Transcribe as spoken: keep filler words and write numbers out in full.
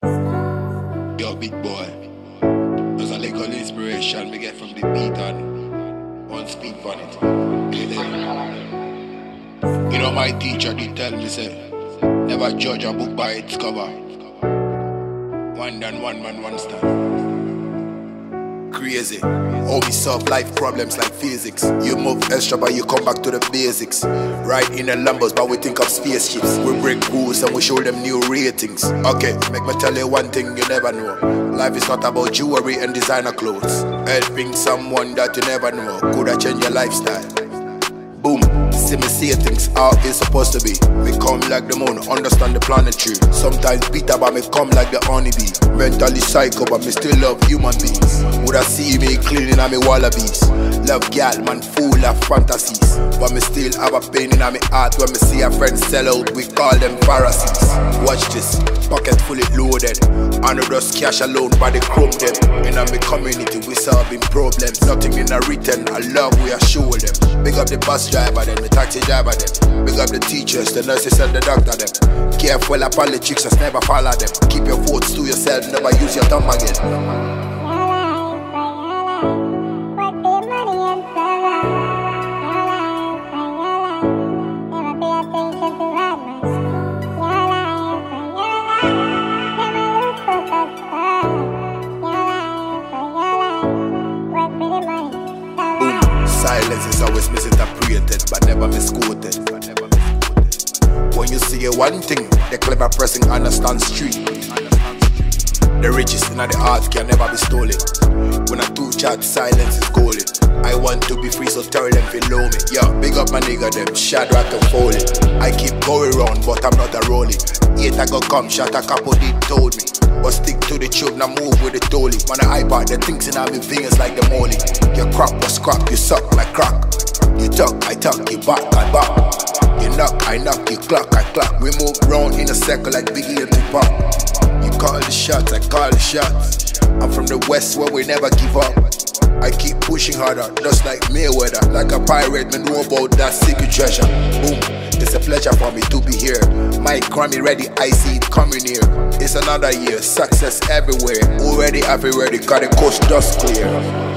Yo, big boy. There's a little inspiration me get from the beat and one speak on it. You know, my teacher did tell me, say, never judge a book by its cover. One done, one man, one stand. Crazy. How we solve life problems like physics. You move extra but you come back to the basics. Right in the Lambos but we think of spaceships. We break rules and we show them new ratings. Okay, make me tell you one thing you never know. Life is not about jewelry and designer clothes. Helping someone that you never know could have changed your lifestyle. Boom, see me see things how it's supposed to be. We come like the moon, understand the planetary. Sometimes bitter but me come like the honeybee. Mentally psycho but me still love human beings. Woulda see me cleaning on me wallabies. Love gal man full of fantasies. But me still have a pain in my heart when me see a friend sell out, we call them Pharisees. Watch this, pocket fully loaded. I know just cash alone by the chrome them. In a me community we solving problems. Nothing in a written, I love we are show them. Big up the bus driver them, the taxi driver them. Big up the teachers, the nurses and the doctor them. Careful upon the chicks, just never follow them. Keep your thoughts to yourself, never use your tongue again. Silence is always misinterpreted, but never misquoted. When you see one thing, the clever person understands street. The richest in the art can never be stolen. When I do chat, silence is golden. I want to be free, so tell them below me. Yo, big up my nigga, them Shadrach and Foley. I keep going round, but I'm not a rolling. Eight I go come, shot a couple did told me. But stick to the tube, now move with the dolly. Man, I iPad, the things in my veins like the molly. Your crop was crap, you suck like crack. You talk, I talk, you back, I back. You knock, I knock, you clock, I clock. We move round in a circle like Biggie and Tupac. You call the shots, I call the shots. I'm from the west where we never give up. I keep pushing harder, just like Mayweather. Like a pirate, me know about that secret treasure. Boom, it's a pleasure for me to be here. My Grammy ready, I see it coming here. It's another year, success everywhere. Already have it ready, got the coast just clear.